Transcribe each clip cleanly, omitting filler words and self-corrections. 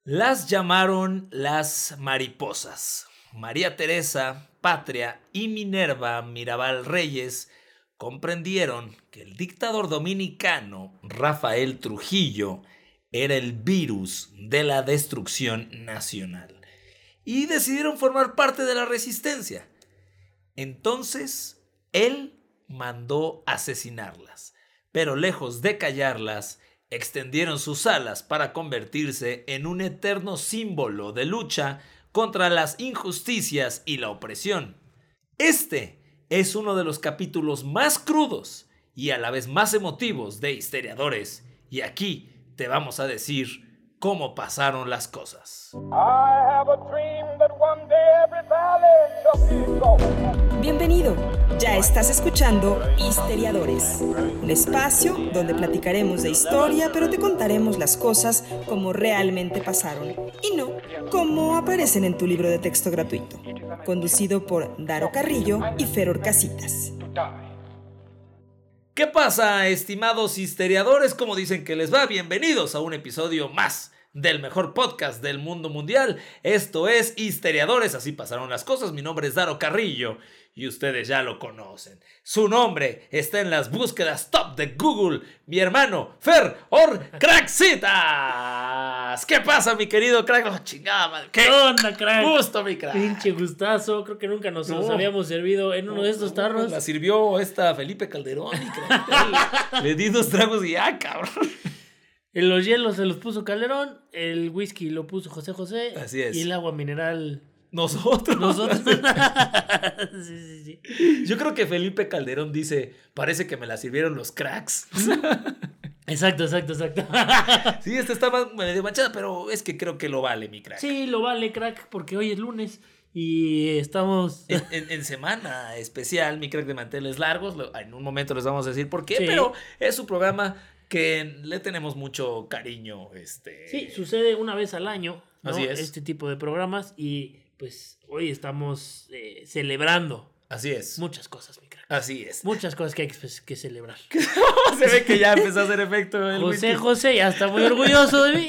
Las llamaron las mariposas. María Teresa, Patria y Minerva Mirabal Reyes comprendieron que el dictador dominicano Rafael Trujillo era el virus de la destrucción nacional y decidieron formar parte de la resistencia. Entonces, él mandó asesinarlas, pero lejos de callarlas, extendieron sus alas para convertirse en un eterno símbolo de lucha contra las injusticias y la opresión. Este es uno de los capítulos más crudos y a la vez más emotivos de Historiadores, y aquí te vamos a decir cómo pasaron las cosas. Bienvenido, ya estás escuchando Historiadores, un espacio donde platicaremos de historia, pero te contaremos las cosas como realmente pasaron y no como aparecen en tu libro de texto gratuito. Conducido por Daro Carrillo y Feror Casitas. ¿Qué pasa, estimados historiadores? ¿Cómo dicen que les va? Bienvenidos a un episodio más del mejor podcast del mundo mundial. Esto es Historiadores, así pasaron las cosas. Mi nombre es Daro Carrillo y ustedes ya lo conocen. Su nombre está en las búsquedas top de Google. Mi hermano Feror Craxitas. ¿Qué pasa, mi querido crack? Oh, chingada madre. ¿Qué onda, crack? Gusto, mi crack. Pinche gustazo. Creo que nunca nos habíamos servido en uno de estos tarros. La sirvió esta Felipe Calderón, mi crack. Le di 2 tragos y ya, cabrón. En los hielos se los puso Calderón, el whisky lo puso José José. Así es. Y el agua mineral... Nosotros. Sí. Yo creo que Felipe Calderón dice, parece que me la sirvieron los cracks. Exacto. Sí, esta está medio manchada, pero es que creo que lo vale, mi crack. Sí, lo vale, crack, porque hoy es lunes y estamos... En semana especial, mi crack de manteles largos. En un momento les vamos a decir por qué, Sí. pero es un programa que le tenemos mucho cariño. Sí, sucede una vez al año, ¿no? Así es. Este tipo de programas y pues hoy estamos celebrando. Así es. Muchas cosas, mi crack. Así es. Muchas cosas que hay que celebrar. Se ve que ya empezó a hacer efecto el whisky. José ya está muy orgulloso de mí.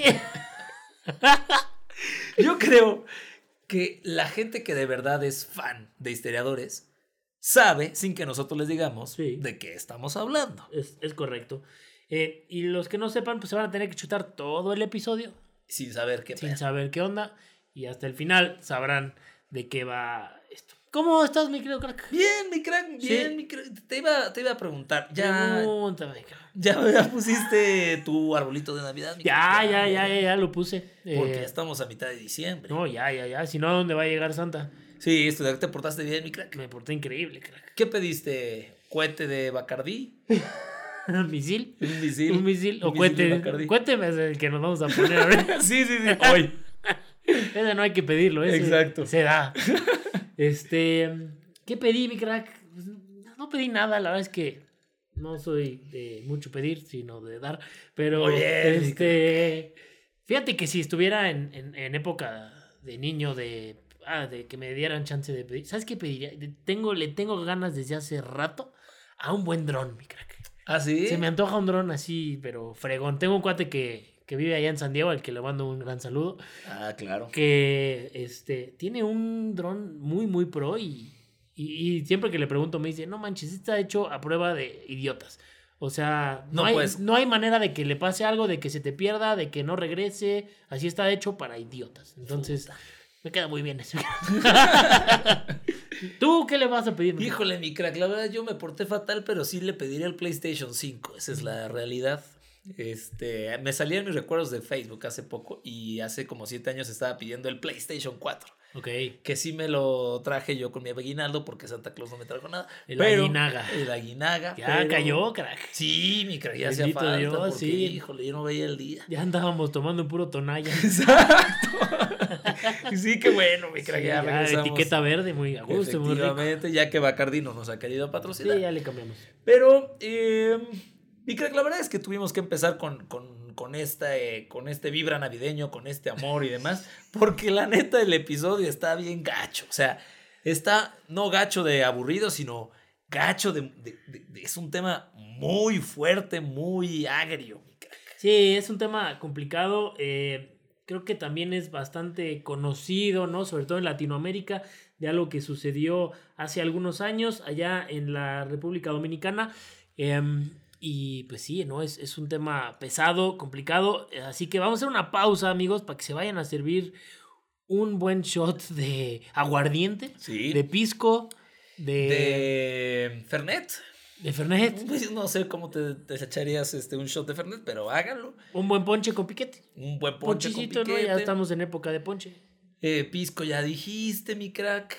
Yo creo que la gente que de verdad es fan de Historiadores sabe, sin que nosotros les digamos, Sí. de qué estamos hablando. Es correcto. Y los que no sepan, pues se van a tener que chutar todo el episodio Sin saber qué sin pedo. saber qué onda. Y hasta el final sabrán de qué va esto. ¿Cómo estás, mi querido crack? Bien, mi crack, bien, Sí. mi crack. Te iba a preguntar, Pregúntame, crack. ya pusiste tu arbolito de Navidad, mi crack? Ya lo puse. Porque ya estamos a mitad de diciembre. No, ya. Si no, ¿a dónde va a llegar Santa? Sí, te portaste bien, mi crack. Me porté increíble, crack. ¿Qué pediste? ¿Cohete de Bacardí? ¿Misil? ¿Un misil? ¿Un misil? ¿O Un misil de cuete? Bacardí. Cuénteme es el que nos vamos a poner ahora. Sí. Hoy. Ese no hay que pedirlo, ese Exacto. se da. ¿Qué pedí, mi crack? Pues, no pedí nada, la verdad es que no soy de mucho pedir, sino de dar. Pero, Oye, fíjate que si estuviera en época de niño, de que me dieran chance de pedir, ¿sabes qué pediría? Le tengo ganas desde hace rato a un buen dron, mi crack. ¿Ah, sí? Se me antoja un dron así, pero fregón. Tengo un cuate que vive allá en San Diego, al que le mando un gran saludo. Ah, claro. Que tiene un dron muy, muy pro y siempre que le pregunto me dice, no manches, está hecho a prueba de idiotas. O sea, no hay manera de que le pase algo, de que se te pierda, de que no regrese. Así está hecho para idiotas. Entonces, me queda muy bien eso. ¿Tú qué le vas a pedir? Híjole, mi crack, la verdad yo me porté fatal, pero sí le pediría el PlayStation 5. Esa es la realidad. Me salían mis recuerdos de Facebook hace poco y hace como 7 años estaba pidiendo el PlayStation 4. Ok. Que sí me lo traje yo con mi aguinaldo porque Santa Claus no me trajo nada. El aguinaga. Ya Cayó, crack. Sí, mi crack, ya hacía Bendito falta Dios, porque, sí. híjole, yo no veía el día. Ya andábamos tomando un puro tonalla. Exacto. Sí, qué bueno, mi crack, Sí, ya ya, regresamos. etiqueta verde, muy a gusto, muy rico. Efectivamente, ya que Bacardí no nos ha querido patrocinar. Sí, ya le cambiamos. Pero, mi crack, la verdad es que tuvimos que empezar con este vibra navideño, con este amor y demás, porque la neta el episodio está bien gacho. O sea, está no gacho de aburrido, sino gacho es un tema muy fuerte, muy agrio, mi crack. Sí, es un tema complicado. creo que también es bastante conocido, ¿no? Sobre todo en Latinoamérica, de algo que sucedió hace algunos años allá en la República Dominicana. Y pues sí, ¿no? Es un tema pesado, complicado. Así que vamos a hacer una pausa, amigos, para que se vayan a servir un buen shot de aguardiente, sí, de pisco, de Fernet. De Fernet. Pues no sé cómo te echarías un shot de Fernet, pero háganlo. Un buen ponche con piquete. Un buen ponche Ponchicito, con piquete. ¿no? Ya estamos en época de ponche. Pisco ya dijiste, mi crack.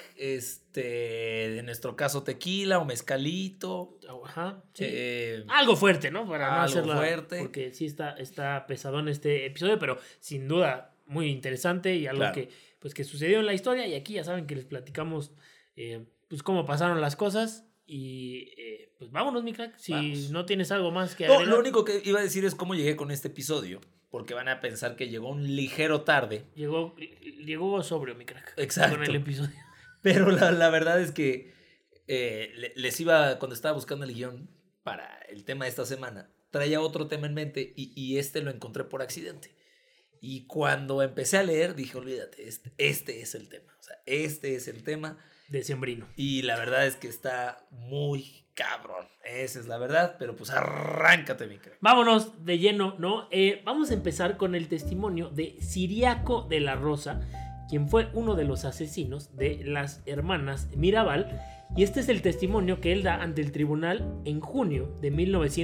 En nuestro caso tequila o mezcalito. Ajá. Sí. Algo fuerte, ¿no? Para no hacerlo fuerte. Porque sí está pesadón este episodio, pero sin duda muy interesante y algo que sucedió en la historia. Y aquí ya saben que les platicamos pues cómo pasaron las cosas. Y pues vámonos, mi crack. Si no tienes algo más que agregar. No, lo único que iba a decir es cómo llegué con este episodio. Porque van a pensar que llegó un ligero tarde. Llegó sobrio, mi crack. Exacto. Con el episodio. Pero la verdad es que les iba, cuando estaba buscando el guión para el tema de esta semana, traía otro tema en mente y lo encontré por accidente. Y cuando empecé a leer, dije, olvídate, este es el tema. O sea, este es el tema. Decembrino. Y la verdad es que está muy cabrón. Esa es la verdad, pero pues arráncate, mi crack. Vámonos de lleno, ¿no? Vamos a empezar con el testimonio de Ciriaco de la Rosa, quien fue uno de los asesinos de las hermanas Mirabal. Y este es el testimonio que él da ante el tribunal en junio de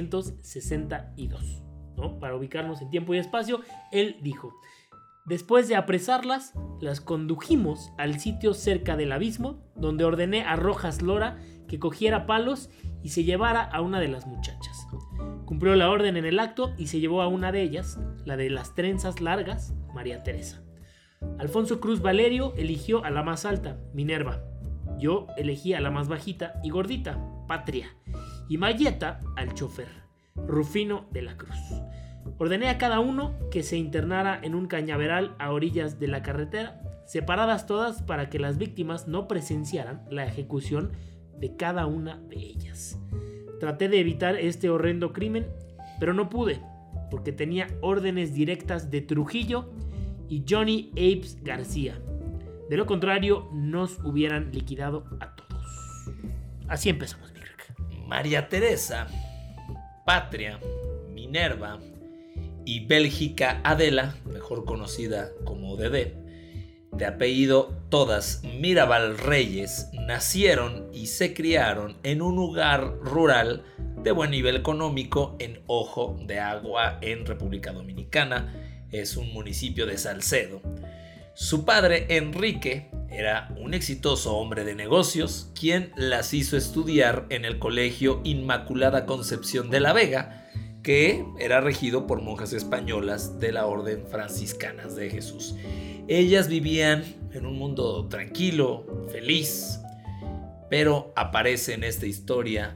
1962, ¿no? Para ubicarnos en tiempo y espacio, él dijo: después de apresarlas, las condujimos al sitio cerca del abismo, donde ordené a Rojas Lora que cogiera palos y se llevara a una de las muchachas. Cumplió la orden en el acto y se llevó a una de ellas, la de las trenzas largas, María Teresa. Alfonso Cruz Valerio eligió a la más alta, Minerva. Yo elegí a la más bajita y gordita, Patria. Y Mayeta al chofer, Rufino de la Cruz. Ordené a cada uno que se internara en un cañaveral a orillas de la carretera, separadas todas para que las víctimas no presenciaran la ejecución de cada una de ellas. Traté de evitar este horrendo crimen, pero no pude, porque tenía órdenes directas de Trujillo y Johnny Apes García. De lo contrario, nos hubieran liquidado a todos. Así empezamos, mi crack. María Teresa, Patria, Minerva y Bélgica Adela, mejor conocida como Dedé, de apellido todas Mirabal Reyes, nacieron y se criaron en un lugar rural de buen nivel económico en Ojo de Agua, en República Dominicana. Es un municipio de Salcedo. Su padre, Enrique, era un exitoso hombre de negocios, quien las hizo estudiar en el Colegio Inmaculada Concepción de la Vega, que era regido por monjas españolas de la Orden Franciscanas de Jesús. Ellas vivían en un mundo tranquilo, feliz, pero aparece en esta historia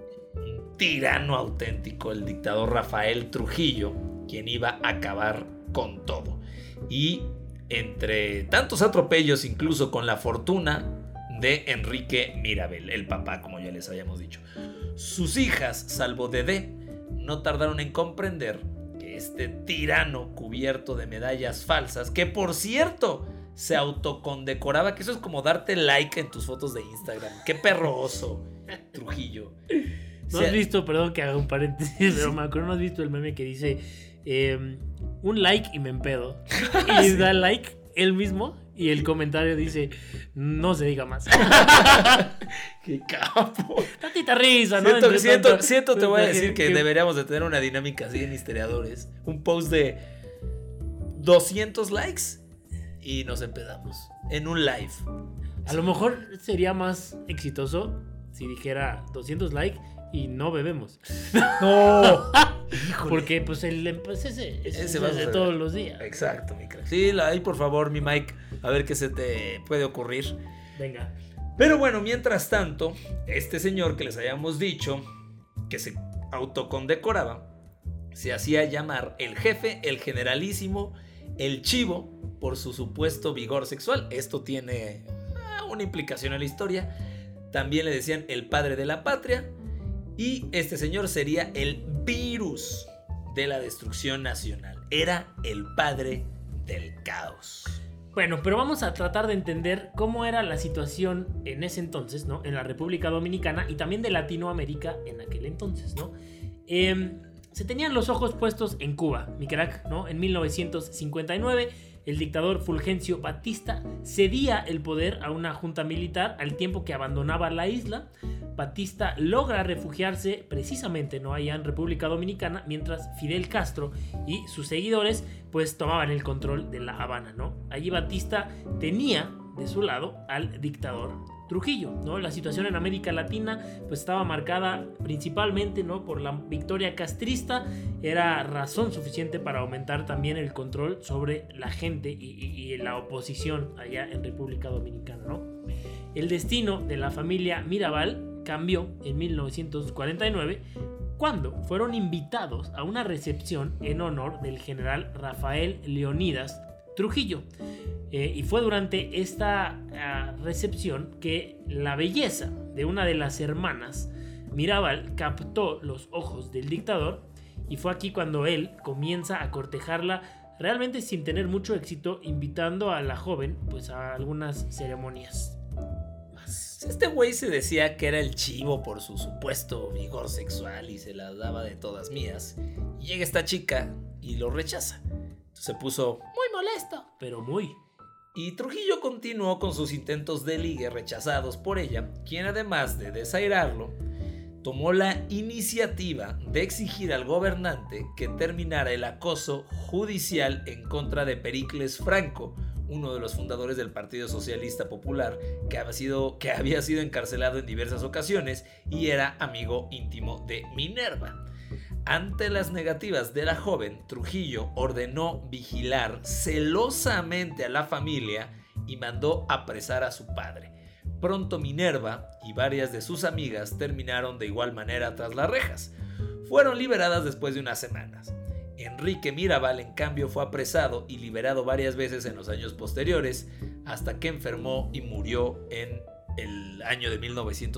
un tirano auténtico, el dictador Rafael Trujillo, quien iba a acabar con todo. Y entre tantos atropellos, incluso con la fortuna de Enrique Mirabel, el papá, como ya les habíamos dicho. Sus hijas, salvo Dedé, no tardaron en comprender que este tirano cubierto de medallas falsas, que por cierto se autocondecoraba, que eso es como darte like en tus fotos de Instagram. Qué perroso, Trujillo. ¿No has visto, perdón que haga un paréntesis, pero me acuerdo, no has visto el meme que dice un like y me empedo? Y da like él mismo y el comentario dice: no se diga más. ¡Qué capo! Tantita risa, ¿no? Siento, te voy a decir que deberíamos de tener una dinámica así en Historiadores. Un post de 200 likes y nos empedamos en un live. A lo mejor sería más exitoso si dijera 200 likes y no bebemos. No. Porque pues ese va de todos los días. Exacto, mi crack. Sí, ahí por favor, mi Mike, a ver qué se te puede ocurrir. Venga. Pero bueno, mientras tanto, este señor que les habíamos dicho que se autocondecoraba, se hacía llamar el jefe, el generalísimo, el chivo, por su supuesto vigor sexual. Esto tiene una implicación en la historia. También le decían el padre de la patria. Y este señor sería el virus de la destrucción nacional. Era el padre del caos. Bueno, pero vamos a tratar de entender cómo era la situación en ese entonces, ¿no? En la República Dominicana y también de Latinoamérica en aquel entonces, ¿no? Se tenían los ojos puestos en Cuba, mi crack, ¿no? En 1959, el dictador Fulgencio Batista cedía el poder a una junta militar al tiempo que abandonaba la isla. Batista logra refugiarse precisamente, ¿no? Allá en República Dominicana, mientras Fidel Castro y sus seguidores pues tomaban el control de La Habana, ¿no? Allí Batista tenía de su lado al dictador Trujillo, ¿no? La situación en América Latina pues estaba marcada principalmente, ¿no? Por la victoria castrista. Era razón suficiente para aumentar también el control sobre la gente y la oposición allá en República Dominicana, ¿no? El destino de la familia Mirabal cambió en 1949 cuando fueron invitados a una recepción en honor del general Rafael Leónidas Trujillo. Y fue durante esta recepción que la belleza de una de las hermanas Mirabal captó los ojos del dictador, y fue aquí cuando él comienza a cortejarla, realmente sin tener mucho éxito, invitando a la joven pues a algunas ceremonias. Este güey se decía que era el chivo por su supuesto vigor sexual y se las daba de todas mías. Y llega esta chica y lo rechaza. Se puso muy molesto, pero muy. Y Trujillo continuó con sus intentos de ligue rechazados por ella, quien además de desairarlo, tomó la iniciativa de exigir al gobernante que terminara el acoso judicial en contra de Pericles Franco, uno de los fundadores del Partido Socialista Popular, que había sido encarcelado en diversas ocasiones y era amigo íntimo de Minerva. Ante las negativas de la joven, Trujillo ordenó vigilar celosamente a la familia y mandó apresar a su padre. Pronto Minerva y varias de sus amigas terminaron de igual manera tras las rejas. Fueron liberadas después de unas semanas. Enrique Mirabal, en cambio, fue apresado y liberado varias veces en los años posteriores, hasta que enfermó y murió en el año de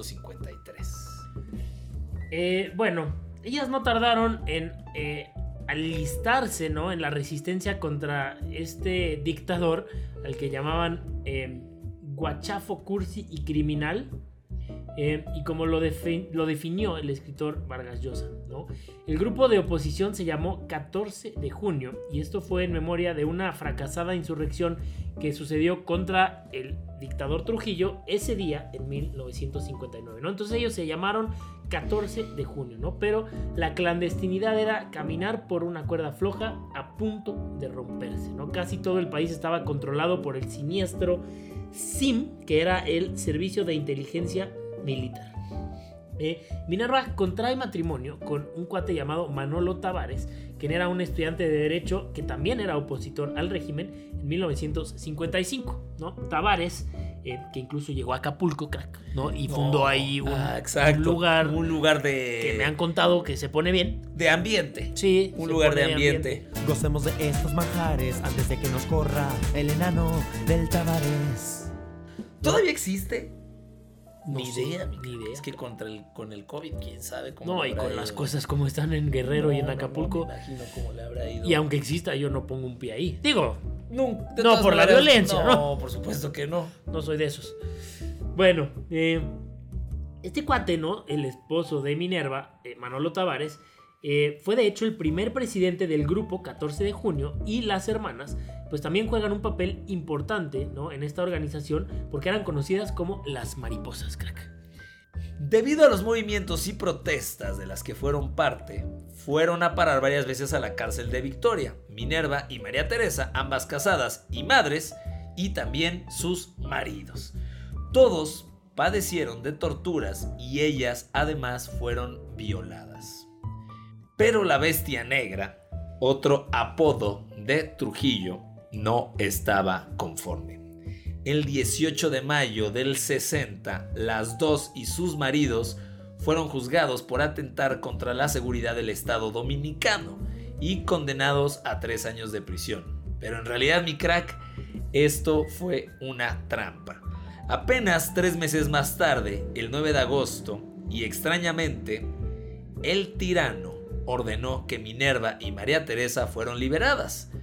1953. Bueno, ellas no tardaron en alistarse, ¿no? En la resistencia contra este dictador, al que llamaban guachafo, cursi y criminal. Y como lo definió el escritor Vargas Llosa, ¿no? El grupo de oposición se llamó 14 de junio y esto fue en memoria de una fracasada insurrección que sucedió contra el dictador Trujillo ese día en 1959, ¿no? Entonces ellos se llamaron 14 de junio, ¿no? Pero la clandestinidad era caminar por una cuerda floja a punto de romperse, ¿no? Casi todo el país estaba controlado por el siniestro SIM, que era el Servicio de Inteligencia Militar. Minerva contrae matrimonio con un cuate llamado Manolo Tavares, quien era un estudiante de Derecho que también era opositor al régimen en 1955, ¿no? Tavares, que incluso llegó a Acapulco, crack, ¿no? Y fundó ahí un lugar de... que me han contado que se pone bien. De ambiente. Sí. Un lugar de ambiente. Gocemos de estos manjares antes de que nos corra el enano del Tavares. ¿Todavía existe? Ni idea. Es que con el COVID, quién sabe cómo. No, y con las cosas como están en Guerrero y en Acapulco. No me imagino cómo le habrá ido. Y aunque exista, yo no pongo un pie ahí. Digo, no por la violencia, ¿no? No, por supuesto que no. No soy de esos. Bueno, este cuate, ¿no? El esposo de Minerva, Manolo Tavares, fue de hecho el primer presidente del grupo 14 de junio, y las hermanas pues también juegan un papel importante, ¿no? En esta organización, porque eran conocidas como las mariposas, crack. Debido a los movimientos y protestas de las que fueron parte, fueron a parar varias veces a la cárcel de Victoria. Minerva y María Teresa, ambas casadas y madres, y también sus maridos. Todos padecieron de torturas y ellas además fueron violadas. Pero la Bestia Negra, otro apodo de Trujillo, no estaba conforme. El 18 de mayo del 60, las dos y sus maridos fueron juzgados por atentar contra la seguridad del Estado dominicano y condenados a 3 años de prisión. Pero en realidad, mi crack, esto fue una trampa. Apenas 3 meses más tarde, el 9 de agosto, y extrañamente, el tirano ordenó que Minerva y María Teresa fueron liberadas.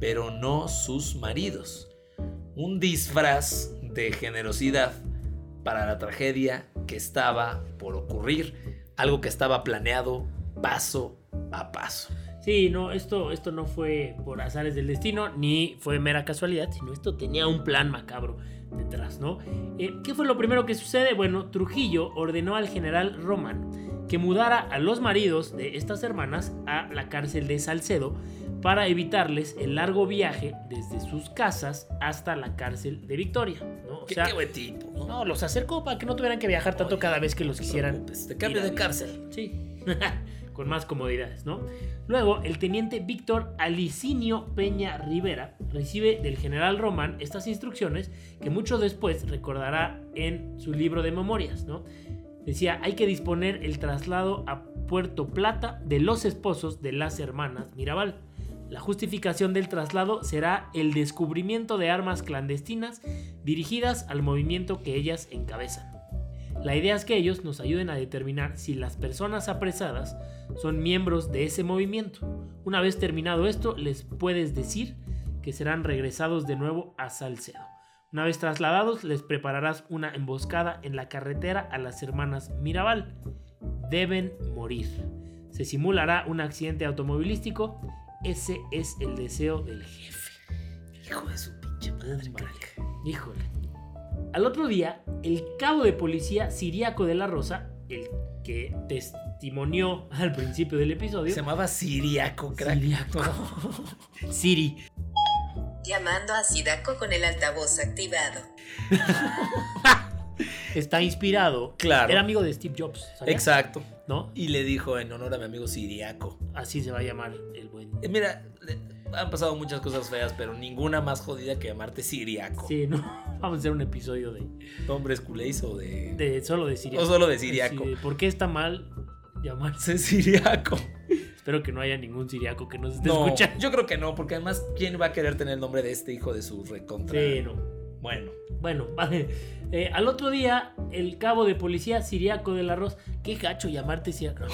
pero no sus maridos. Un disfraz de generosidad para la tragedia que estaba por ocurrir, algo que estaba planeado paso a paso. Sí, no, esto no fue por azares del destino, ni fue mera casualidad, sino esto tenía un plan macabro detrás, ¿no? ¿Qué fue lo primero que sucede? Bueno, Trujillo ordenó al general Román que mudara a los maridos de estas hermanas a la cárcel de Salcedo para evitarles el largo viaje desde sus casas hasta la cárcel de Victoria, ¿no? O sea, qué buen tipo, ¿no? No, los acercó para que no tuvieran que viajar tanto cada vez que los quisieran. Te cambio de cárcel. Sí. Con más comodidades, ¿no? Luego, el teniente Víctor Alicinio Peña Rivera recibe del general Román estas instrucciones que mucho después recordará en su libro de memorias, ¿no? Decía, hay que disponer el traslado a Puerto Plata de los esposos de las hermanas Mirabal. La justificación del traslado será el descubrimiento de armas clandestinas dirigidas al movimiento que ellas encabezan. La idea es que ellos nos ayuden a determinar si las personas apresadas son miembros de ese movimiento. Una vez terminado esto, les puedes decir que serán regresados de nuevo a Salcedo. Una vez trasladados, les prepararás una emboscada en la carretera a las hermanas Mirabal. Deben morir. Se simulará un accidente automovilístico. Ese es el deseo del jefe. Hijo de su pinche madre, crack. Híjole. Al otro día, el cabo de policía Ciriaco de la Rosa, el que testimonió al principio del episodio, se llamaba Ciriaco, crack. Ciriaco. Siri. Llamando a Ciriaco con el altavoz activado. Está inspirado. Claro. Era amigo de Steve Jobs, ¿sabías? Exacto. ¿No? Y le dijo en honor a mi amigo Ciriaco. Así se va a llamar el buen. Mira, han pasado muchas cosas feas, pero ninguna más jodida que llamarte Ciriaco. Sí, no. Vamos a hacer un episodio de ¿Hombres culés o de solo de Ciriaco? O solo de Ciriaco. Sí, ¿por qué está mal llamarse Ciriaco? Espero que no haya ningún Ciriaco que nos esté escuchando. Yo creo que no, porque además, ¿quién va a querer tener el nombre de este hijo de su recontra? Sí, no. Bueno, vale. Al otro día, el cabo de policía Ciriaco del Arroz. Qué gacho llamarte Ciriaco.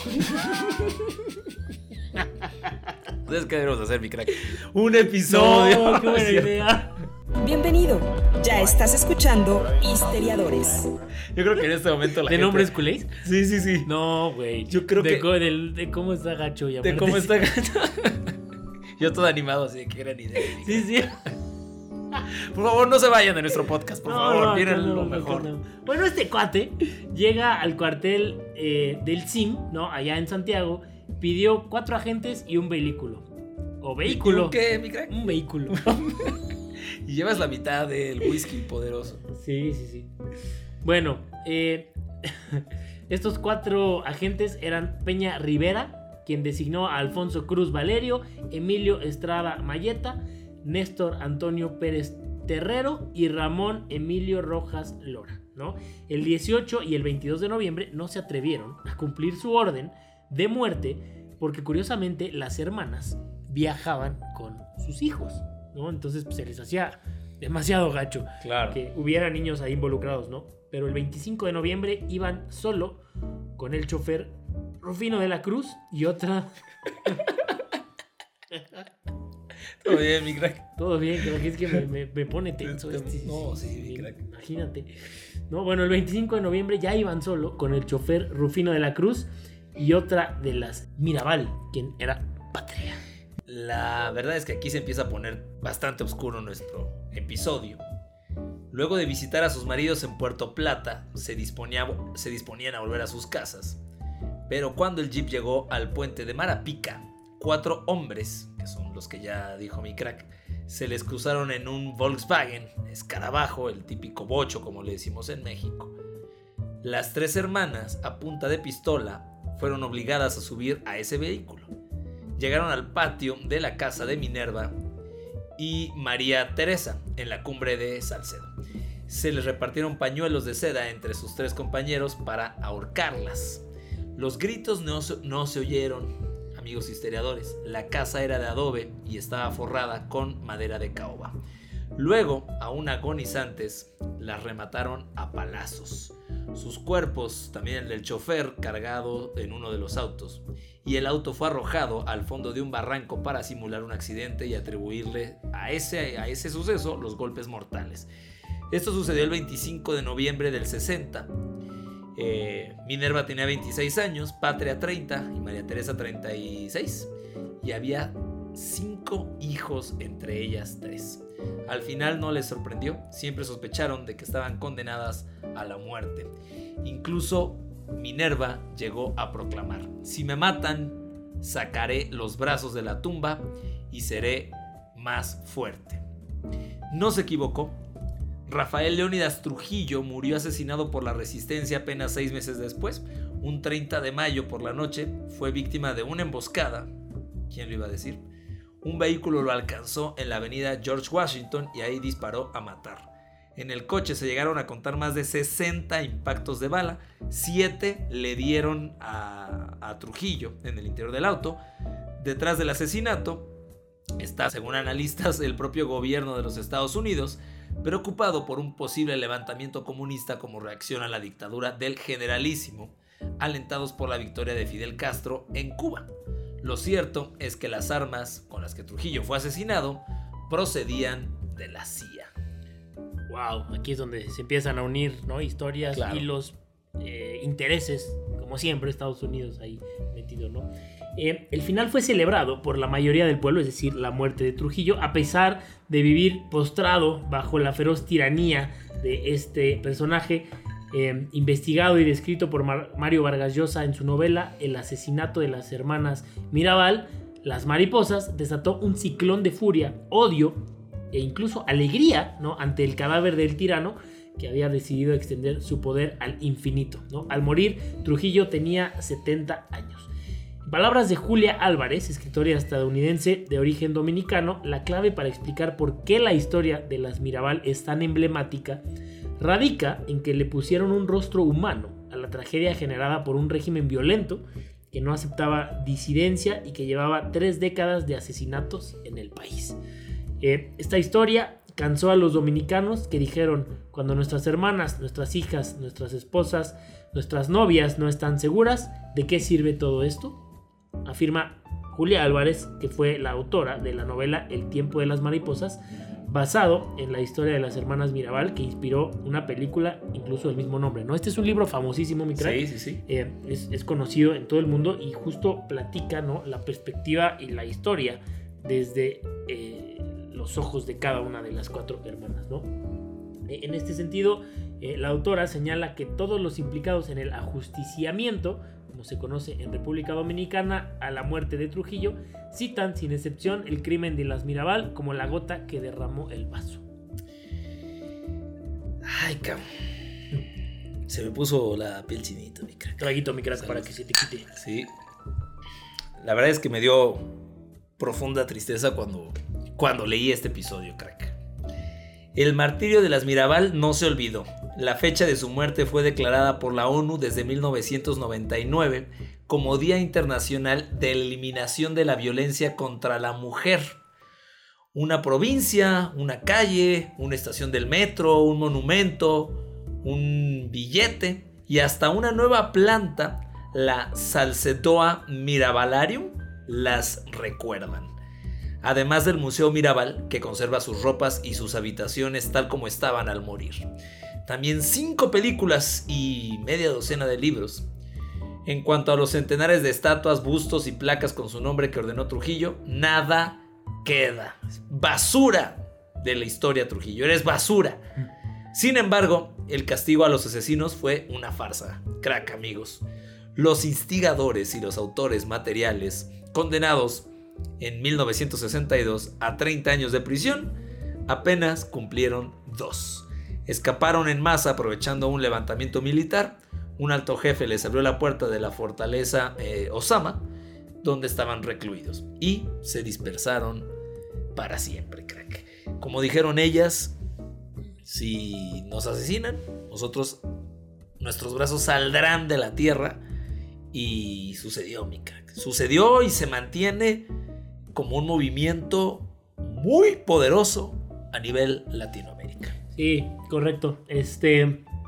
Entonces, ¿qué debemos hacer, mi crack? Un episodio. No, qué buena idea. Bienvenido. Ya estás escuchando Histeriadores. Yo creo que en este momento ¿De nombres culés? Sí. No, güey. Yo creo que de cómo está gacho llamarte. De cómo está gacho. Yo todo animado, así de qué gran idea. Sí. Por favor, no se vayan de nuestro podcast, por favor. Miren lo mejor. No. Bueno, este cuate llega al cuartel del CIM, ¿no? Allá en Santiago. Pidió 4 agentes y un vehículo. ¿O vehículo? ¿Un qué, mi crack? Un vehículo. Y llevas la mitad del whisky poderoso. Sí. Bueno, estos 4 agentes eran Peña Rivera, quien designó a Alfonso Cruz Valerio, Emilio Estrada Mayeta, Néstor Antonio Pérez Terrero y Ramón Emilio Rojas Lora, ¿no? El 18 y el 22 de noviembre no se atrevieron a cumplir su orden de muerte porque curiosamente las hermanas viajaban con sus hijos, ¿no? Entonces pues, se les hacía demasiado gacho que hubiera niños ahí involucrados, ¿no? Pero el 25 de noviembre iban solo con el chofer Rufino de la Cruz y otra... Todo bien, mi crack. Todo bien, creo que es que me pone tenso. Sí, mi crack. Imagínate. No, bueno, el 25 de noviembre ya iban solo con el chofer Rufino de la Cruz y otra de las Mirabal, quien era Patria. La verdad es que aquí se empieza a poner bastante oscuro nuestro episodio. Luego de visitar a sus maridos en Puerto Plata, se disponían a volver a sus casas. Pero cuando el jeep llegó al puente de Marapica, 4 hombres, que son los que ya dijo mi crack, se les cruzaron en un Volkswagen escarabajo, el típico bocho como le decimos en México. Las 3 hermanas, a punta de pistola, fueron obligadas a subir a ese vehículo. Llegaron al patio de la casa de Minerva y María Teresa, en la cumbre de Salcedo. Se les repartieron pañuelos de seda entre sus 3 compañeros para ahorcarlas. Los gritos no se oyeron, amigos historiadores. La casa era de adobe y estaba forrada con madera de caoba. Luego, aún agonizantes, las remataron a palazos. Sus cuerpos, también el del chofer cargado en uno de los autos, y el auto fue arrojado al fondo de un barranco para simular un accidente y atribuirle a ese suceso los golpes mortales. Esto sucedió el 25 de noviembre del 60. Minerva tenía 26 años, Patria 30 y María Teresa 36. Y había 5 hijos, entre ellas 3. Al final no les sorprendió, siempre sospecharon de que estaban condenadas a la muerte. Incluso Minerva llegó a proclamar: si me matan, sacaré los brazos de la tumba y seré más fuerte. No se equivocó. Rafael Leónidas Trujillo murió asesinado por la resistencia apenas 6 meses después. Un 30 de mayo por la noche fue víctima de una emboscada. ¿Quién lo iba a decir? Un vehículo lo alcanzó en la avenida George Washington y ahí disparó a matar. En el coche se llegaron a contar más de 60 impactos de bala. 7 le dieron a Trujillo en el interior del auto. Detrás del asesinato está, según analistas, el propio gobierno de los Estados Unidos, preocupado por un posible levantamiento comunista como reacción a la dictadura del generalísimo, alentados por la victoria de Fidel Castro en Cuba. Lo cierto es que las armas con las que Trujillo fue asesinado procedían de la CIA. Wow, aquí es donde se empiezan a unir, ¿no? Historias, claro, y los intereses, como siempre, Estados Unidos ahí metido, ¿no? El final fue celebrado por la mayoría del pueblo, es decir, la muerte de Trujillo, a pesar de vivir postrado bajo la feroz tiranía de este personaje, investigado y descrito por Mario Vargas Llosa en su novela El asesinato de las hermanas Mirabal. Las mariposas desató un ciclón de furia, odio e incluso alegría, ¿no?, ante el cadáver del tirano que había decidido extender su poder al infinito, ¿no? Al morir, Trujillo tenía 70 años. En palabras de Julia Álvarez, escritora estadounidense de origen dominicano, la clave para explicar por qué la historia de las Mirabal es tan emblemática radica en que le pusieron un rostro humano a la tragedia generada por un régimen violento que no aceptaba disidencia y que llevaba 3 décadas de asesinatos en el país. Esta historia cansó a los dominicanos, que dijeron: cuando nuestras hermanas, nuestras hijas, nuestras esposas, nuestras novias no están seguras, ¿de qué sirve todo esto?, afirma Julia Álvarez, que fue la autora de la novela El tiempo de las mariposas, basado en la historia de las hermanas Mirabal, que inspiró una película incluso del mismo nombre, ¿no? Este es un libro famosísimo, mi crack. Sí. Es conocido en todo el mundo y justo platica, ¿no?, la perspectiva y la historia desde los ojos de cada una de las 4 hermanas, ¿no? En este sentido, la autora señala que todos los implicados en el ajusticiamiento, como se conoce en República Dominicana, a la muerte de Trujillo, citan sin excepción el crimen de las Mirabal como la gota que derramó el vaso. Ay, cabrón. Se me puso la piel chinita, mi crack. Traguito, mi crack, para que se te quite. Sí. La verdad es que me dio profunda tristeza cuando leí este episodio, crack. El martirio de las Mirabal no se olvidó. La fecha de su muerte fue declarada por la ONU desde 1999 como Día Internacional de Eliminación de la Violencia contra la Mujer. Una provincia, una calle, una estación del metro, un monumento, un billete y hasta una nueva planta, la Salcedoa Mirabalarium, las recuerdan. Además del Museo Mirabal, que conserva sus ropas y sus habitaciones tal como estaban al morir. También 5 películas y media docena de libros. En cuanto a los centenares de estatuas, bustos y placas con su nombre que ordenó Trujillo, nada queda. Basura de la historia, Trujillo. Eres basura. Sin embargo, el castigo a los asesinos fue una farsa. Crack, amigos. Los instigadores y los autores materiales, condenados en 1962 a 30 años de prisión, apenas cumplieron 2. Escaparon en masa aprovechando un levantamiento militar. Un alto jefe les abrió la puerta de la fortaleza Osama, donde estaban recluidos, y se dispersaron para siempre, crack. Como dijeron ellas, si nos asesinan, nuestros brazos saldrán de la tierra. Y sucedió, mi crack. Sucedió y se mantiene como un movimiento muy poderoso a nivel Latinoamérica. Sí, correcto.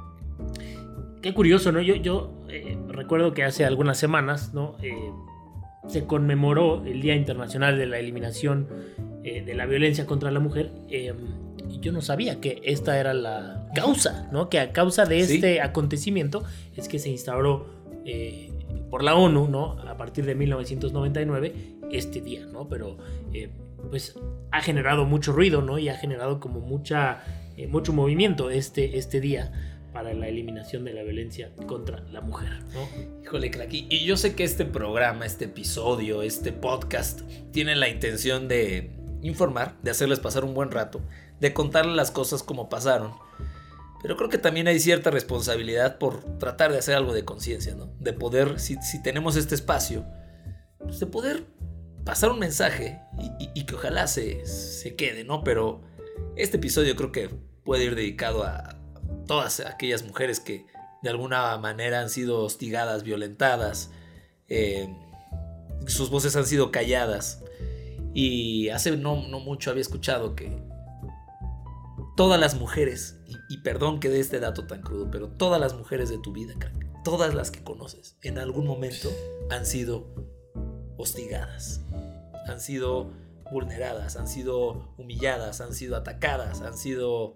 Qué curioso, ¿no? Yo recuerdo que hace algunas semanas, ¿no?, se conmemoró el Día Internacional de la Eliminación de la Violencia contra la Mujer. Y yo no sabía que esta era la causa, ¿no? Que a causa de este acontecimiento es que se instauró por la ONU, ¿no? A partir de 1999 este día, ¿no? Pero pues ha generado mucho ruido, ¿no? Y ha generado como mucho movimiento este día para la eliminación de la violencia contra la mujer, ¿no? Híjole, crack, y yo sé que este programa, este episodio, este podcast tiene la intención de informar, de hacerles pasar un buen rato, de contarles las cosas como pasaron, pero creo que también hay cierta responsabilidad por tratar de hacer algo de conciencia, ¿no? De poder, si tenemos este espacio, pues de poder pasar un mensaje y que ojalá se quede, ¿no? Pero este episodio creo que puede ir dedicado a todas aquellas mujeres que de alguna manera han sido hostigadas, violentadas, sus voces han sido calladas. Y hace no mucho había escuchado que todas las mujeres, y perdón que dé este dato tan crudo, pero todas las mujeres de tu vida, crack, todas las que conoces, en algún momento han sido hostigadas, han sido vulneradas, han sido humilladas, han sido atacadas, han sido...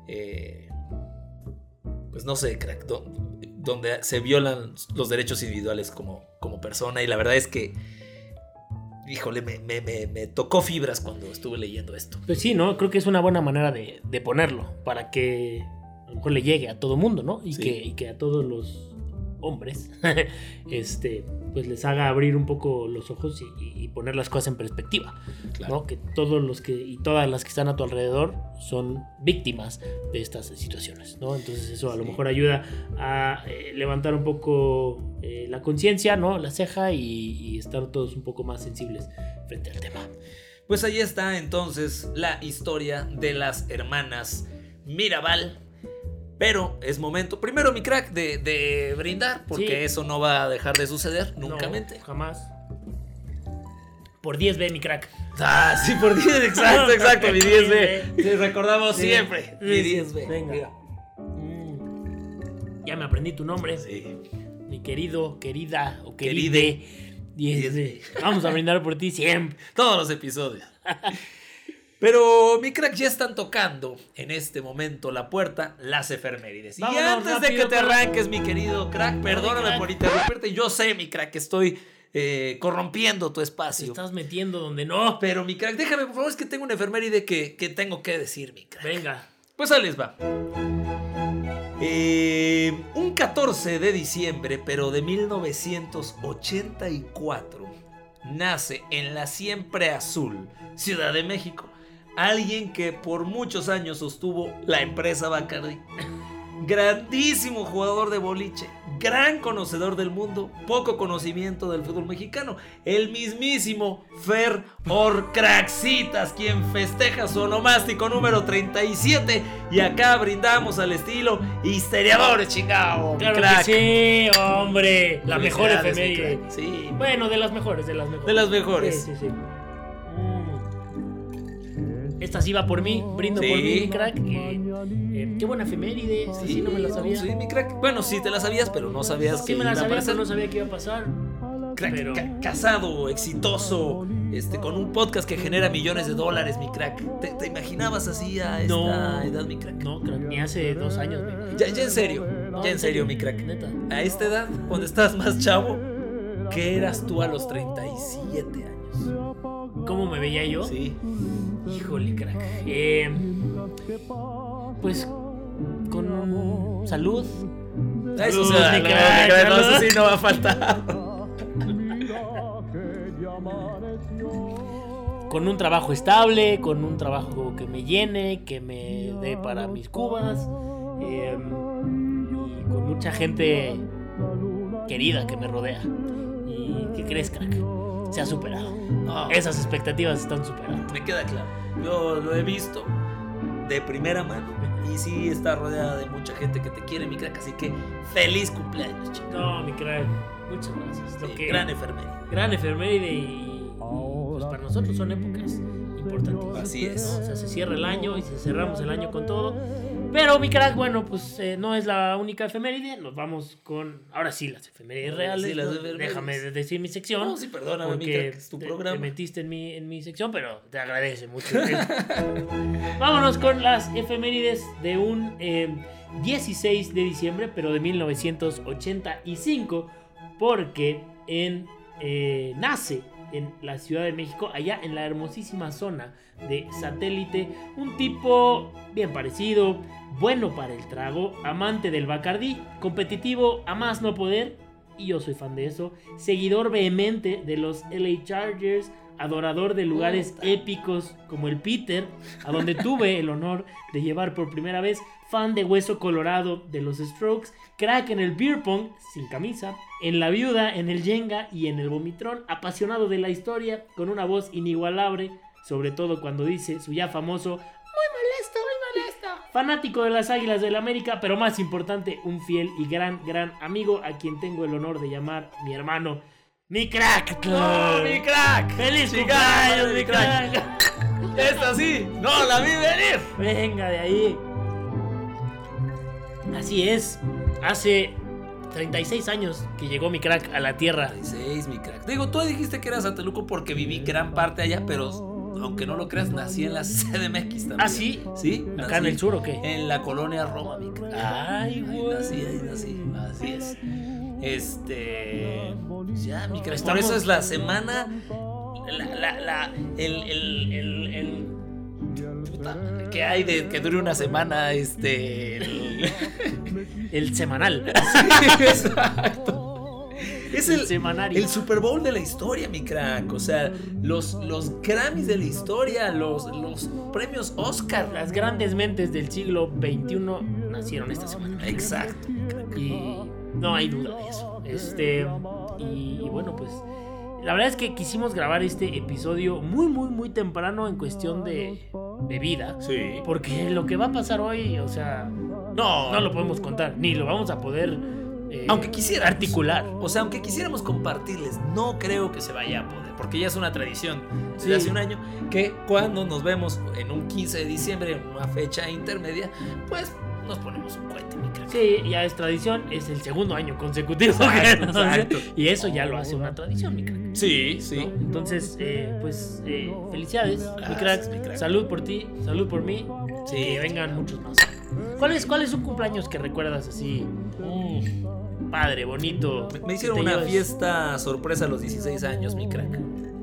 pues no sé, crack, donde se violan los derechos individuales como persona. Y la verdad es que, híjole, me tocó fibras cuando estuve leyendo esto. Pues sí, ¿no? Creo que es una buena manera de ponerlo, para que a lo mejor le llegue a todo mundo, ¿no? Y, sí. que a todos los hombres pues les haga abrir un poco los ojos y poner las cosas en perspectiva, claro. ¿No? Que todos los que y todas las que están a tu alrededor son víctimas de estas situaciones, ¿no? Entonces eso a lo mejor ayuda a levantar un poco la conciencia, ¿no? La ceja y estar todos un poco más sensibles frente al tema. Pues ahí está entonces la historia de las hermanas Mirabal. Pero es momento, primero mi crack, de brindar, porque eso no va a dejar de suceder nunca. No, jamás. Por 10B, mi crack. Ah, sí, por 10, exacto, mi 10B. Sí, recordamos siempre. Mi 10B. Venga. Mira. Ya me aprendí tu nombre. Sí. Mi querido, querida o queride. 10B. Vamos a brindar por ti siempre. Todos los episodios. Pero, mi crack, ya están tocando en este momento la puerta las efemérides. Vámonos, y antes rápido, de que te arranques, mi querido crack, perdóname por interrumpirte. Yo sé, mi crack, que estoy corrompiendo tu espacio. Te estás metiendo donde no. Pero, mi crack, déjame, por favor, es que tengo una efeméride que tengo que decir, mi crack. Venga. Pues ahí les va. Un 14 de diciembre, pero de 1984, nace en la siempre azul Ciudad de México alguien que por muchos años sostuvo la empresa Bacardi. Grandísimo jugador de boliche, gran conocedor del mundo, poco conocimiento del fútbol mexicano. El mismísimo Fer Craxitas, quien festeja su onomástico número 37. Y acá brindamos al estilo Histeriadores, chingado. Claro crack. Que sí, hombre. La mejor efeméride. Sí. Bueno, de las mejores. De las mejores. Sí. Esta sí va por mí, brindo por mí, mi crack. Qué buena efeméride, sí, no me la sabía. Sí, mi crack. Bueno, sí te la sabías, pero no sabías que iba a pasar. Sí, me la sabía, pero no sabía que iba a pasar. Crack, pero... casado, exitoso, con un podcast que genera millones de dólares, mi crack. ¿Te imaginabas así a esta edad, mi crack? No, crack, ni hace 2 años. Ya en serio, mi crack. Neta. A esta edad, cuando estabas más chavo, ¿qué eras tú a los 37 años? ¿Cómo me veía yo? Sí. Híjole, crack. Pues con salud. Eso sí no va a faltar. Con un trabajo estable, con un trabajo que me llene, que me dé para mis cubas, y con mucha gente querida que me rodea. ¿Y qué crees, crack? Se ha superado. Esas expectativas están superadas. Me queda claro. Yo lo he visto de primera mano. Y sí está rodeada de mucha gente que te quiere, mi crack. Así que feliz cumpleaños, chico. No, mi crack. Muchas gracias. Sí, gran efeméride. Gran efeméride y pues para nosotros son épocas importantísimo. Así es. ¿no? O sea, se cierra el año y cerramos el año con todo. Pero, mi crack, bueno, pues no es la única efeméride. Nos vamos con, ahora sí, las efemérides reales. Sí, las efemérides. Déjame decir mi sección. No, sí, perdóname, mi crack, es tu programa. Te metiste en mi sección, pero te agradece mucho. Vámonos con las efemérides de un 16 de diciembre, pero de 1985, porque nace en la Ciudad de México, allá en la hermosísima zona de Satélite, un tipo bien parecido, bueno para el trago, amante del Bacardí, competitivo a más no poder, y yo soy fan de eso, seguidor vehemente de los LA Chargers, adorador de lugares épicos como el Peter, a donde tuve el honor de llevar por primera vez, fan de Hueso Colorado de los Strokes, crack en el beer pong, sin camisa, en la viuda, en el Jenga y en el vomitrón, apasionado de la historia, con una voz inigualable, sobre todo cuando dice su ya famoso muy molesto, fanático de las Águilas del América, pero más importante, un fiel y gran amigo a quien tengo el honor de llamar mi hermano, mi crack. ¡No, mi crack! ¡Feliz cumpleaños, mi crack! ¡Esta sí! ¡No la vi venir! Venga de ahí. Así es, hace 36 años que llegó mi crack a la tierra. 36, mi crack. Digo, tú dijiste que eras Ateluco porque viví gran parte allá, pero aunque no lo creas, nací en la CDMX también. ¿Ah, sí? ¿Sí? ¿Acá en el sur o qué? En la colonia Roma, mi crack. Ay, güey. Ahí nací, así es. Ya, mi crack. Por eso es la semana. ¿Qué hay de que dure una semana? El semanal. Sí, exacto. Es el semanario. El Super Bowl de la historia, mi crack. O sea, los Grammys de la historia, los premios Oscar. Las grandes mentes del siglo XXI nacieron esta semana. Exacto, mi crack. Y no hay duda de eso. Y bueno, pues la verdad es que quisimos grabar este episodio muy temprano en cuestión de vida. Sí. Porque lo que va a pasar hoy, o sea, no lo podemos contar, ni lo vamos a poder aunque quisiéramos articular. O sea, aunque quisiéramos compartirles, no creo que se vaya a poder, porque ya es una tradición desde hace un año que cuando nos vemos en un 15 de diciembre, en una fecha intermedia, pues nos ponemos un cohete, mi crack. Sí, ya es tradición, es el segundo año consecutivo. Exacto. Y eso ya lo hace una tradición, mi crack. Sí. ¿No? Entonces, felicidades, mi crack. Salud por ti, salud por mí. Sí, que vengan muchos más. ¿Cuál es un cumpleaños que recuerdas así? Padre, bonito. Me hicieron una fiesta sorpresa a los 16 años, mi crack.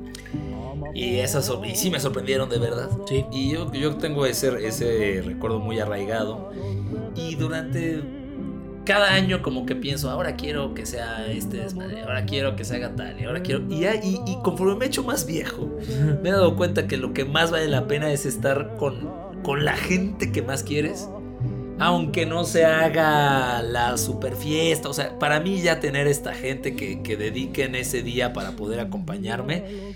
Y sí me sorprendieron de verdad. Sí. Y yo tengo ese recuerdo muy arraigado. Y durante cada año como que pienso, ahora quiero que sea este desmadre, ahora quiero que se haga tal, y ahora quiero... Y conforme me he hecho más viejo, me he dado cuenta que lo que más vale la pena es estar con la gente que más quieres. Aunque no se haga la super fiesta. O sea, para mí ya tener esta gente que dediquen ese día para poder acompañarme,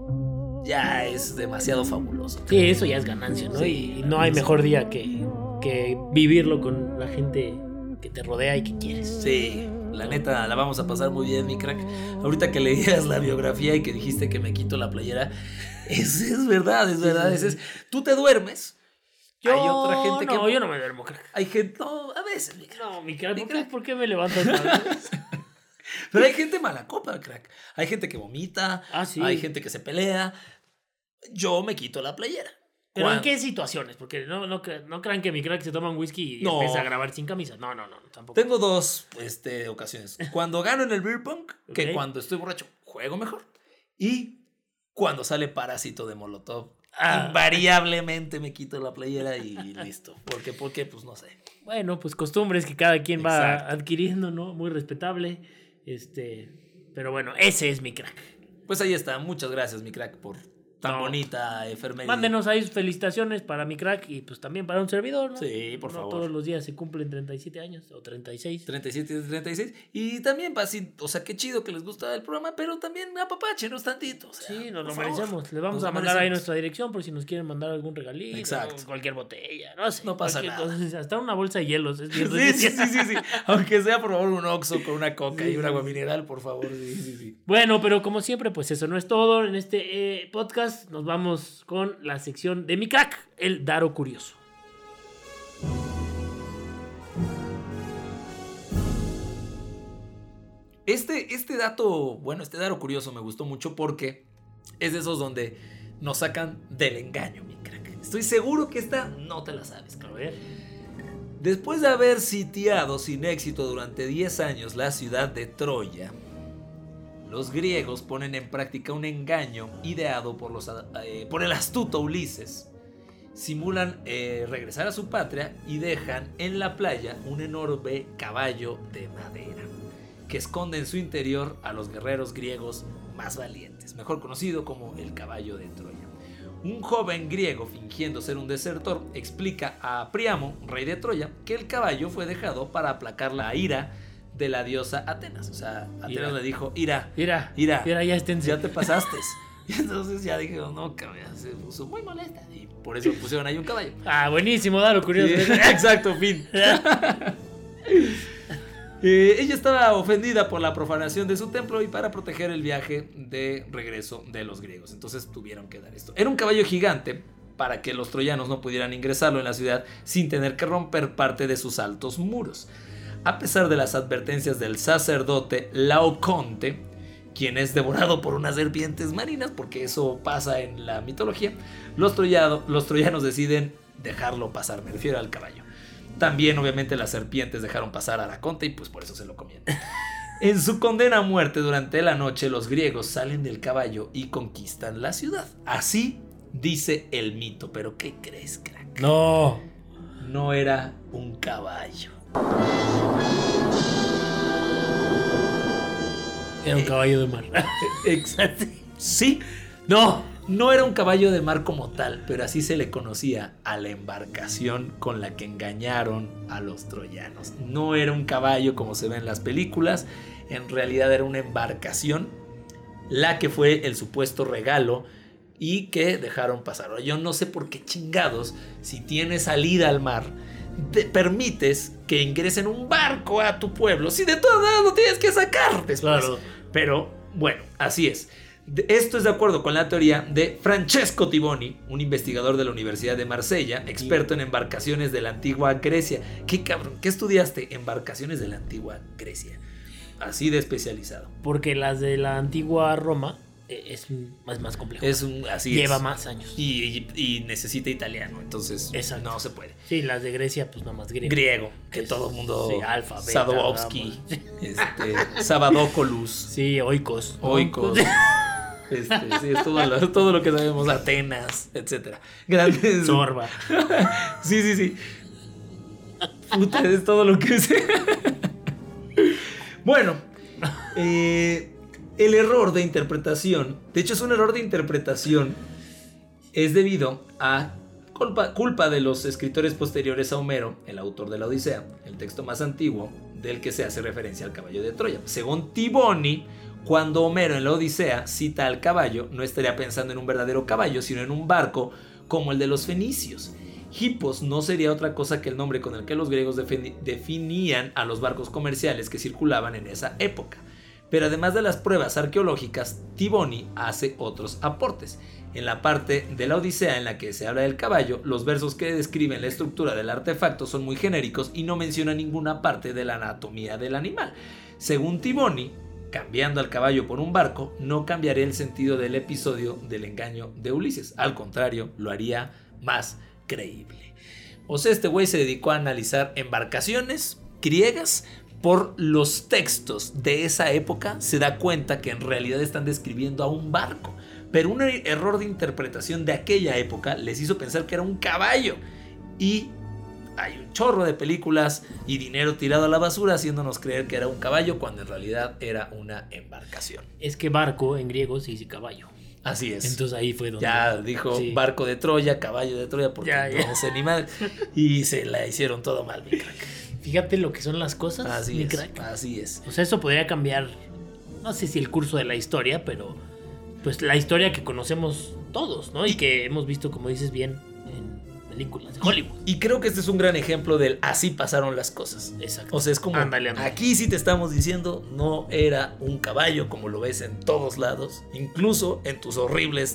ya es demasiado fabuloso. Sí, eso ya es ganancia, ¿no? Sí, y no hay mejor día que vivirlo con la gente que te rodea y que quieres. Sí, la neta, la vamos a pasar muy bien, mi crack. Ahorita que leías la biografía y que dijiste que me quito la playera, es verdad. Tú te duermes. Hay otra gente que... No, yo no me duermo, crack. Hay gente... No, a veces, mi crack. No, mi crack, ¿por qué me levantas mal? Pero hay gente mala copa, crack. Hay gente que vomita. Sí. Hay gente que se pelea. Yo me quito la playera. ¿Pero en qué situaciones? Porque no crean que mi crack se toma un whisky y empieza a grabar sin camisa. No, tampoco. Tengo dos ocasiones. Cuando gano en el beer pong, que cuando estoy borracho juego mejor. Y cuando sale Parásito de Molotov, invariablemente me quito la playera y listo. ¿Por qué? Pues no sé. Bueno, pues costumbres que cada quien va adquiriendo, ¿no? Muy respetable. Pero bueno, ese es mi crack. Pues ahí está. Muchas gracias, mi crack, por tan bonita efeméride. Mándenos ahí felicitaciones para mi crack y pues también para un servidor, ¿no? Sí, por favor. Todos los días se cumplen 37 años o 36. 37, 36. Y también, o sea, qué chido que les gusta el programa, pero también apapáchenos tantito. O sea, sí, nos lo merecemos. Les vamos a mandar ahí nuestra dirección por si nos quieren mandar algún regalito. Exacto. Cualquier botella, no sé. No pasa nada. Cosa, hasta una bolsa de hielos. Es bien sí. Aunque sea, por favor, un Oxxo con una coca y un agua mineral, por favor. Sí. Bueno, pero como siempre, pues eso no es todo en este podcast. gracias. Nos vamos con la sección de mi crack, el Daro Curioso. Este dato curioso me gustó mucho porque es de esos donde nos sacan del engaño, mi crack. Estoy seguro que esta no te la sabes, cabrón. A ver. Después de haber sitiado sin éxito durante 10 años la ciudad de Troya, los griegos ponen en práctica un engaño ideado por el astuto Ulises. Simulan regresar a su patria y dejan en la playa un enorme caballo de madera que esconde en su interior a los guerreros griegos más valientes, mejor conocido como el caballo de Troya. Un joven griego, fingiendo ser un desertor, explica a Príamo, rey de Troya, que el caballo fue dejado para aplacar la ira de la diosa Atenas. O sea, Atenas le dijo, ira, ya esténse. Ya te pasaste. Y entonces ya dijeron, no, cabrón, se puso muy molesta. Y por eso pusieron ahí un caballo. Ah, buenísimo, Daro curioso. Sí, exacto, fin. Ella estaba ofendida por la profanación de su templo y para proteger el viaje de regreso de los griegos. Entonces tuvieron que dar esto. Era un caballo gigante para que los troyanos no pudieran ingresarlo en la ciudad sin tener que romper parte de sus altos muros. A pesar de las advertencias del sacerdote Laoconte, quien es devorado por unas serpientes marinas, porque eso pasa en la mitología, los troyanos deciden dejarlo pasar, me refiero al caballo. También obviamente las serpientes dejaron pasar a Araconte y pues por eso se lo comían. En su condena a muerte durante la noche, los griegos salen del caballo y conquistan la ciudad. Así dice el mito, pero ¿qué crees, crack? No era un caballo. Era un caballo de mar. Exacto. Sí. No era un caballo de mar como tal, pero así se le conocía a la embarcación con la que engañaron a los troyanos. No era un caballo como se ve en las películas, en realidad era una embarcación, la que fue el supuesto regalo y que dejaron pasar. Yo no sé por qué chingados, si tienes salida al mar, te permites que ingresen un barco a tu pueblo, si de todas maneras lo tienes que sacar después. Claro. Pero bueno, así es. Esto es de acuerdo con la teoría de Francesco Tivoni, un investigador de la Universidad de Marsella, experto en embarcaciones de la antigua Grecia. ¿Qué cabrón? ¿Qué estudiaste? Embarcaciones de la antigua Grecia. Así de especializado. Porque las de la antigua Roma es más complejo. Lleva más años. Y necesita italiano, entonces exacto. No se puede. Sí, las de Grecia, pues nada más griego. Griego, que todo el mundo... Sí, alfa, beta, Sadowski, Sabadócolos. Sí, Oikos. Sí, es todo lo que sabemos, Atenas, etcétera. Grandes. Sorba. Sí. Puta, es todo lo que sé. Bueno, el error de interpretación, de hecho es un error de interpretación, es debido a culpa de los escritores posteriores a Homero, el autor de la Odisea, el texto más antiguo del que se hace referencia al caballo de Troya. Según Tivoni, cuando Homero en la Odisea cita al caballo, no estaría pensando en un verdadero caballo, sino en un barco como el de los fenicios. Hipos no sería otra cosa que el nombre con el que los griegos definían a los barcos comerciales que circulaban en esa época. Pero además de las pruebas arqueológicas, Tivoni hace otros aportes. En la parte de la Odisea en la que se habla del caballo, los versos que describen la estructura del artefacto son muy genéricos y no mencionan ninguna parte de la anatomía del animal. Según Tivoni, cambiando al caballo por un barco no cambiaría el sentido del episodio del engaño de Ulises. Al contrario, lo haría más creíble. O sea, este güey se dedicó a analizar embarcaciones griegas. Por los textos de esa época se da cuenta que en realidad están describiendo a un barco, pero un error de interpretación de aquella época les hizo pensar que era un caballo, y hay un chorro de películas y dinero tirado a la basura haciéndonos creer que era un caballo cuando en realidad era una embarcación. Es que barco en griego se dice caballo. Así es. Entonces ahí fue donde... Ya dijo sí. Barco de Troya, caballo de Troya, porque no sé ni madre. Y se la hicieron todo mal, mi crack. Fíjate lo que son las cosas, así mi es, crack. Así es. O sea, eso podría cambiar, no sé si el curso de la historia, pero pues la historia que conocemos todos, ¿no? Y que hemos visto, como dices bien, en películas de Hollywood. Y creo que este es un gran ejemplo del así pasaron las cosas. Exacto. O sea, es como, ándale. Aquí sí te estamos diciendo, no era un caballo como lo ves en todos lados, incluso en tus horribles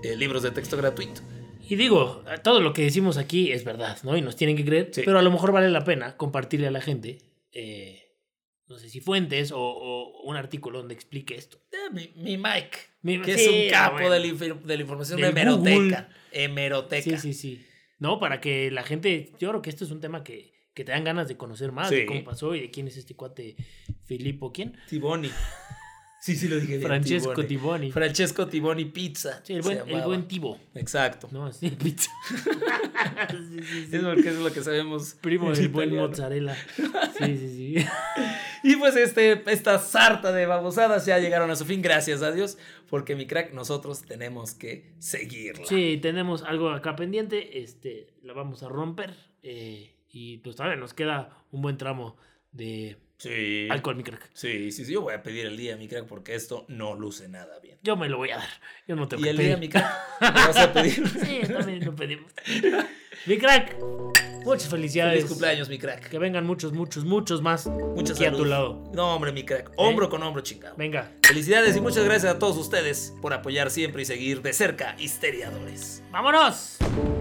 libros de texto gratuito. Y digo, todo lo que decimos aquí es verdad, ¿no? Y nos tienen que creer, sí. Pero a lo mejor vale la pena compartirle a la gente, no sé si fuentes o un artículo donde explique esto. Mi Mike, que es un capo de la información de hemeroteca. Hemeroteca. Sí. No, para que la gente, yo creo que esto es un tema que te dan ganas de conocer más, de cómo pasó y de quién es este cuate Filippo, ¿quién? Tiboni. Sí, lo dije bien. Francesco Tiboni. Francesco Tiboni Pizza. Sí, el buen Tibo. Exacto. No, sí, pizza. Sí. Es porque es lo que sabemos. Primo del buen mozzarella. Sí. Y pues esta sarta de babosadas ya llegaron a su fin, gracias a Dios, porque mi crack, nosotros tenemos que seguirla. Sí, tenemos algo acá pendiente, la vamos a romper, y pues todavía nos queda un buen tramo de alcohol, mi crack. Sí, yo voy a pedir el día, mi crack, porque esto no luce nada bien. Yo me lo voy a dar, yo no tengo que pedir. ¿Y el día, mi crack? ¿Me vas a pedir? Sí, también lo pedimos. Mi crack, muchas felicidades. Feliz cumpleaños, mi crack. Que vengan muchos más. Muchas aquí a tu lado. No, hombre, mi crack. Hombro con hombro, chingado. Venga. Felicidades y muchas gracias a todos ustedes por apoyar siempre y seguir de cerca Histeriadores. ¡Vámonos!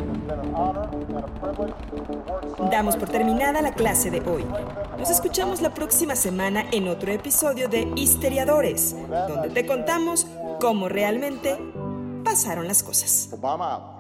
Damos por terminada la clase de hoy. Nos escuchamos la próxima semana en otro episodio de Histeriadores, donde te contamos cómo realmente pasaron las cosas. Obama.